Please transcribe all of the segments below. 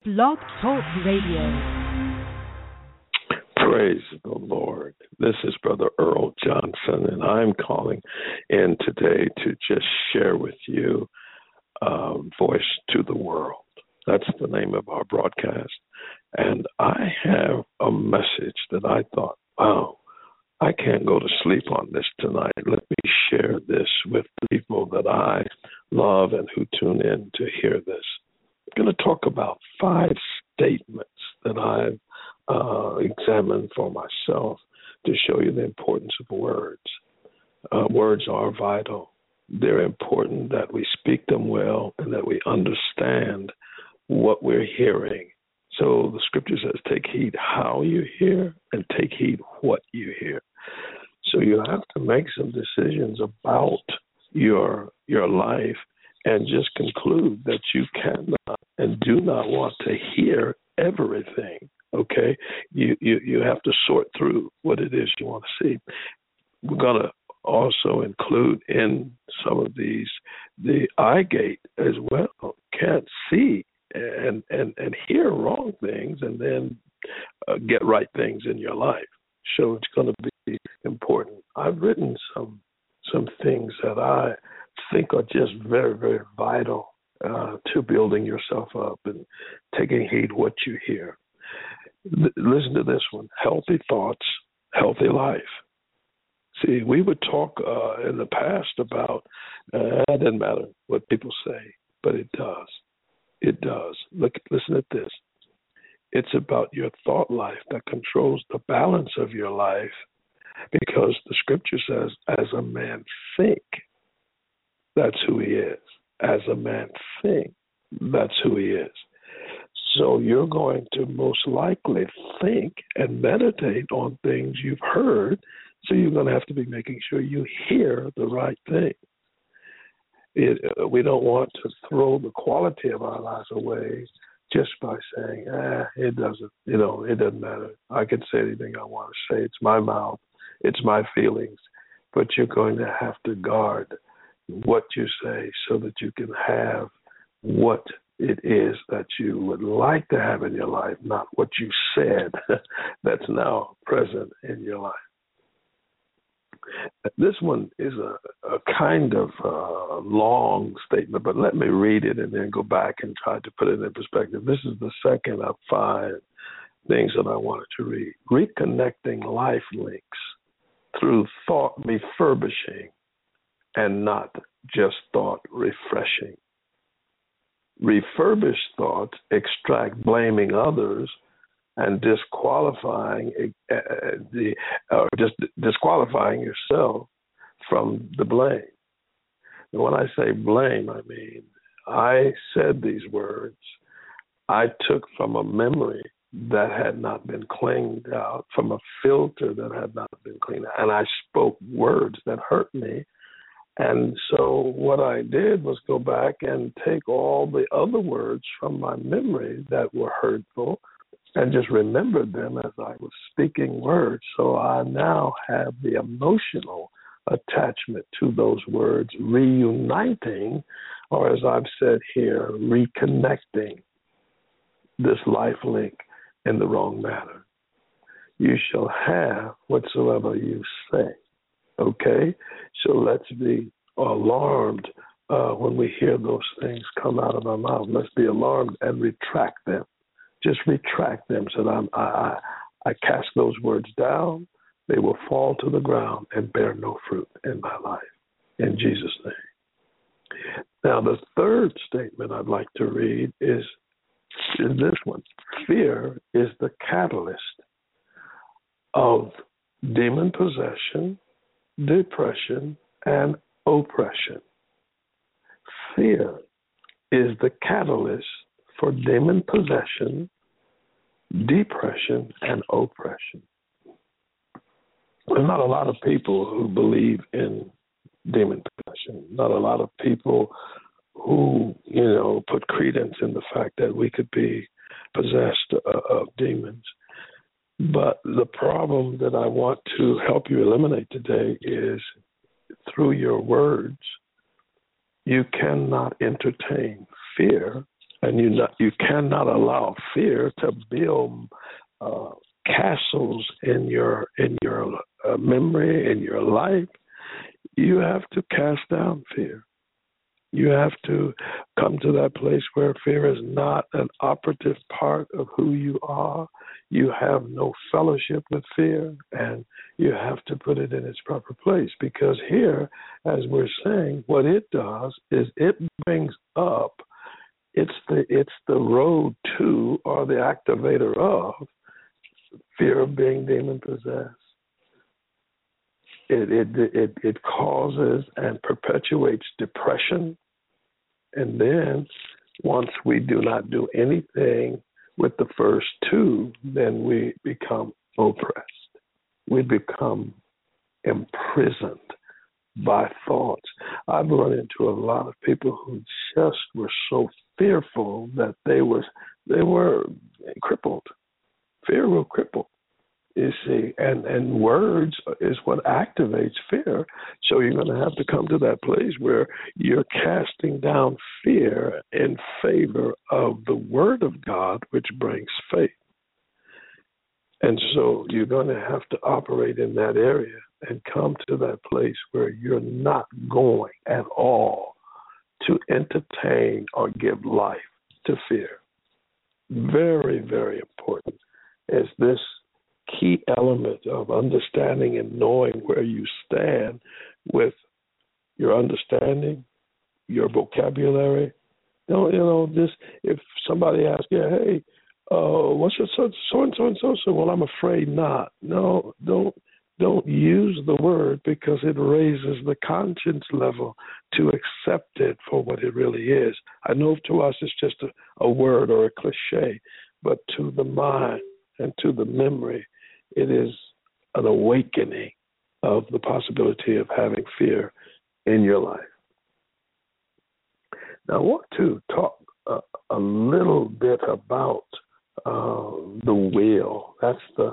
Blog Talk Radio. Praise the Lord. This is Brother Earl Johnson, and I'm calling in today to just share with you Voice to the World. That's the name of our broadcast. And I have a message that I thought, wow, I can't go to sleep on this tonight. Let me share this with the people that I love and who tune in to hear this. I'm going to talk about 5 statements that I've examined for myself to show you the importance of words. Words are vital. They're important that we speak them well and that we understand what we're hearing. So the scripture says, take heed how you hear and take heed what you hear. So you have to make some decisions about your life and just conclude that you cannot and do not want to hear everything, okay? You have to sort through what it is you want to see. We're going to also include in some of these the eye gate as well. Can't see and hear wrong things and then get right things in your life. So it's going to be important. I've written some things that I think are just very, very vital to building yourself up and taking heed what you hear. Listen to this one. Healthy thoughts, healthy life. See, we would talk in the past about, it doesn't matter what people say, but it does. It does. Listen at this. It's about your thought life that controls the balance of your life, because the scripture says, as a man think, that's who he is. As a man think, that's who he is. So you're going to most likely think and meditate on things you've heard, so you're going to have to be making sure you hear the right thing. We don't want to throw the quality of our lives away just by saying, it doesn't matter. I can say anything I want to say. It's my mouth. It's my feelings. But you're going to have to guard what you say so that you can have what it is that you would like to have in your life, not what you said that's now present in your life. This one is a kind of long statement, but let me read it and then go back and try to put it in perspective. This is the second of 5 things that I wanted to read. Reconnecting life links through thought refurbishing and not just thought refreshing. Refurbished thoughts extract blaming others and disqualifying disqualifying yourself from the blame. And when I say blame, I mean I said these words I took from a memory that had not been cleaned out, from a filter that had not been cleaned out, and I spoke words that hurt me. And so what I did was go back and take all the other words from my memory that were hurtful and just remembered them as I was speaking words. So I now have the emotional attachment to those words, reuniting, or as I've said here, reconnecting this life link in the wrong manner. You shall have whatsoever you say. Okay? So let's be alarmed when we hear those things come out of our mouth. Let's be alarmed and retract them. Just retract them so that I cast those words down. They will fall to the ground and bear no fruit in my life. In Jesus' name. Now, the third statement I'd like to read is this one. Fear is the catalyst of demon possession, depression, and oppression. Fear is the catalyst for demon possession, depression, and oppression. There's not a lot of people who believe in demon possession, not a lot of people who, put credence in the fact that we could be possessed of demons. But the problem that I want to help you eliminate today is through your words, you cannot entertain fear And you cannot allow fear to build castles in your memory, in your life. You have to cast down fear. You have to come to that place where fear is not an operative part of who you are. You have no fellowship with fear, and you have to put it in its proper place. Because here, as we're saying, what it does is it brings up, it's the road to, or the activator of, fear of being demon possessed. It causes and perpetuates depression. And then once we do not do anything with the first two, then we become oppressed. We become imprisoned by thoughts. I've run into a lot of people who just were so fearful that they were crippled. Fear will cripple. You see, and words is what activates fear. So you're going to have to come to that place where you're casting down fear in favor of the Word of God, which brings faith. And so you're going to have to operate in that area and come to that place where you're not going at all to entertain or give life to fear. Very, very important is this key element of understanding and knowing where you stand with your understanding, your vocabulary. This, if somebody asks you, hey, what's your so-and-so? Well, I'm afraid not. No, don't use the word, because it raises the conscience level to accept it for what it really is. I know to us it's just a word or a cliche, but to the mind and to the memory, it is an awakening of the possibility of having fear in your life. Now, I want to talk a little bit about the will. That's the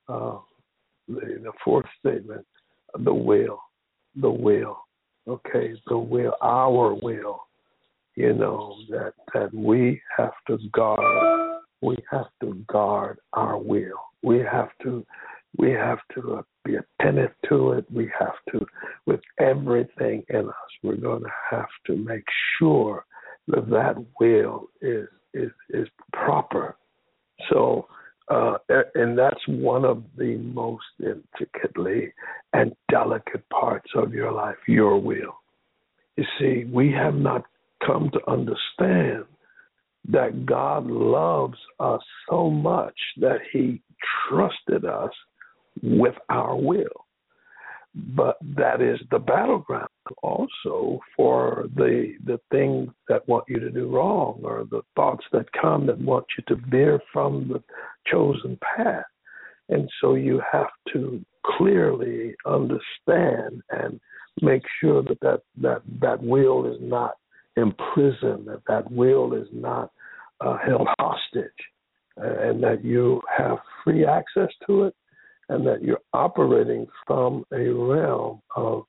fourth statement, the will. Okay, the will, our will, that we have to guard. We have to guard our will. We have to be attentive to it. We have to, with everything in us, we're going to have to make sure that will is proper. So, and that's one of the most intricately and delicate parts of your life, your will. You see, we have not come to understand that God loves us so much that he trusted us with our will. But that is the battleground also for the things that want you to do wrong, or the thoughts that come that want you to veer from the chosen path. And so you have to clearly understand and make sure that will is not imprisoned, that will is not held hostage, and that you have free access to it, and that you're operating from a realm of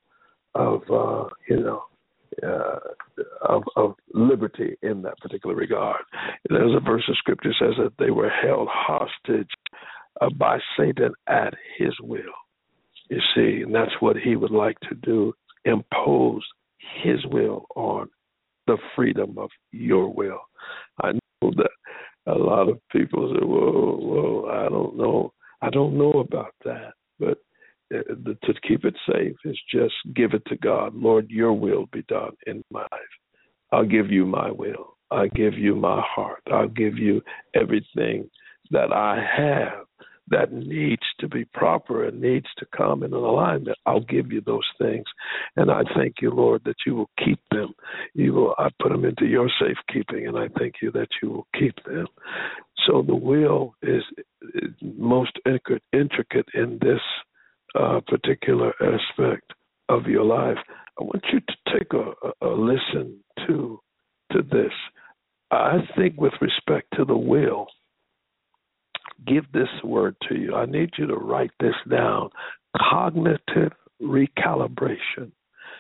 liberty in that particular regard. There's a verse of scripture says that they were held hostage by Satan at his will. You see, and that's what he would like to do, impose his will on the freedom of your will. I know that a lot of people say, whoa, I don't know about that. But to keep it safe is just give it to God. Lord, your will be done in my life. I'll give you my will. I'll give you my heart. I'll give you everything that I have that needs to be proper and needs to come in an alignment. I'll give you those things. And I thank you, Lord, that you will keep them. I put them into your safekeeping, and I thank you that you will keep them. So the will is most intricate in this particular aspect of your life. I want you to take a listen to this. I think with respect to the will, give this word to you. I need you to write this down. Cognitive recalibration.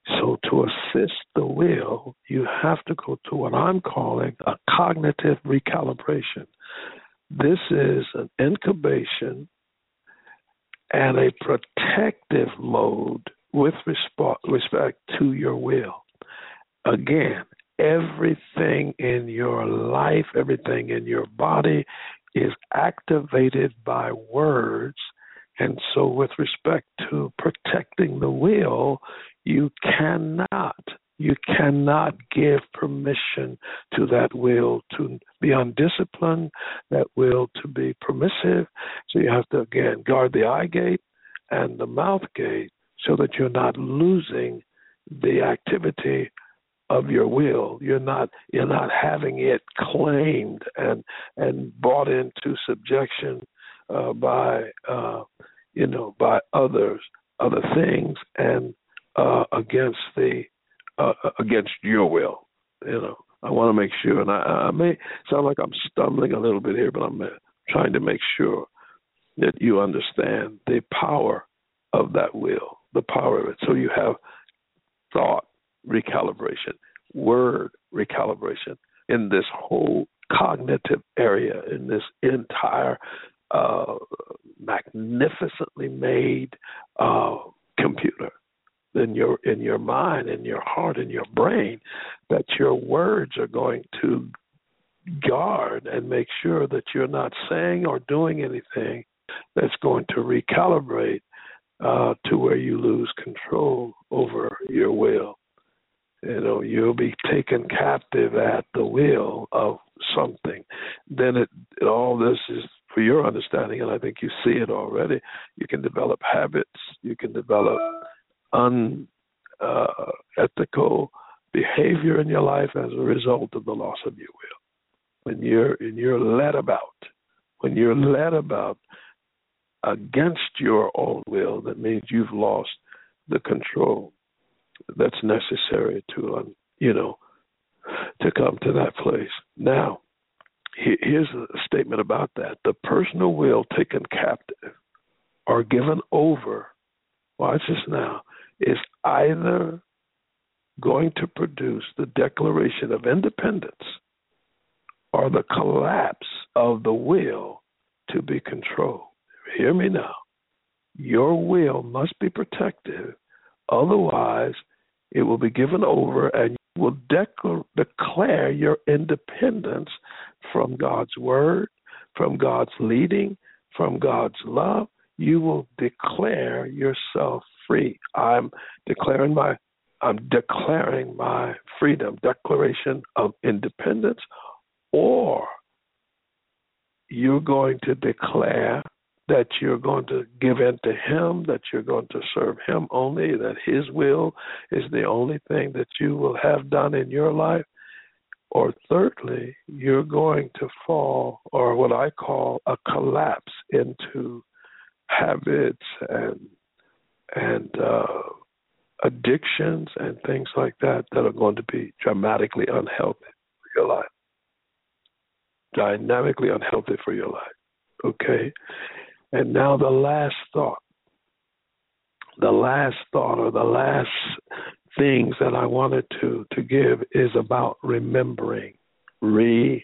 So to assist the will, you have to go to what I'm calling a cognitive recalibration. This is an incubation and a protective mode with respect to your will. Again, everything in your life, everything in your body is activated by words. And so with respect to protecting the will, you cannot give permission to that will to be undisciplined, that will to be permissive. So you have to, again, guard the eye gate and the mouth gate so that you're not losing the activity of your will. You're not having it claimed and brought into subjection by others, other things, and against your will. I want to make sure, and I may sound like I'm stumbling a little bit here, but I'm trying to make sure that you understand the power of that will, the power of it. So you have thought recalibration, word recalibration in this whole cognitive area, in this entire magnificently made computer in your mind, in your heart, in your brain, that your words are going to guard and make sure that you're not saying or doing anything that's going to recalibrate to where you lose control over your will. You'll be taken captive at the will of something. Then all this is for your understanding, and I think you see it already. You can develop habits. You can develop unethical behavior in your life as a result of the loss of your will. When you're led about against your own will, that means you've lost the control that's necessary to come to that place. Now, here's a statement about that. The personal will taken captive or given over, watch this now, is either going to produce the declaration of independence or the collapse of the will to be controlled. Hear me now. Your will must be protected, otherwise it will be given over and you will declare your independence from God's word, from God's leading, from God's love. You will declare yourself free. I'm declaring my freedom, declaration of independence, or you're going to declare that you're going to give in to him, that you're going to serve him only, that his will is the only thing that you will have done in your life. Or thirdly, you're going to fall, or what I call a collapse, into habits and addictions and things like that are going to be dramatically unhealthy for your life. Dynamically unhealthy for your life. Okay? And now the last thought or the last things that I wanted to give is about remembering. Remember.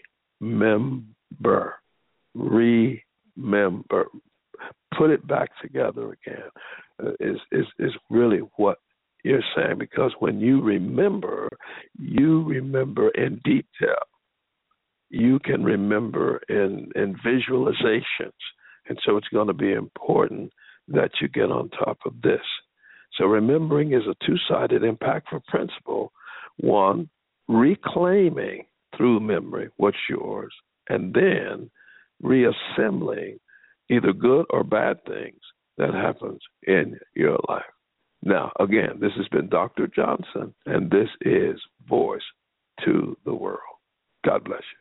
Put it back together again is really what you're saying, because when you remember in detail. You can remember in visualizations. And so it's going to be important that you get on top of this. So remembering is a two-sided impactful principle. One, reclaiming through memory what's yours, and then reassembling either good or bad things that happens in your life. Now, again, this has been Dr. Johnson, and this is Voice to the World. God bless you.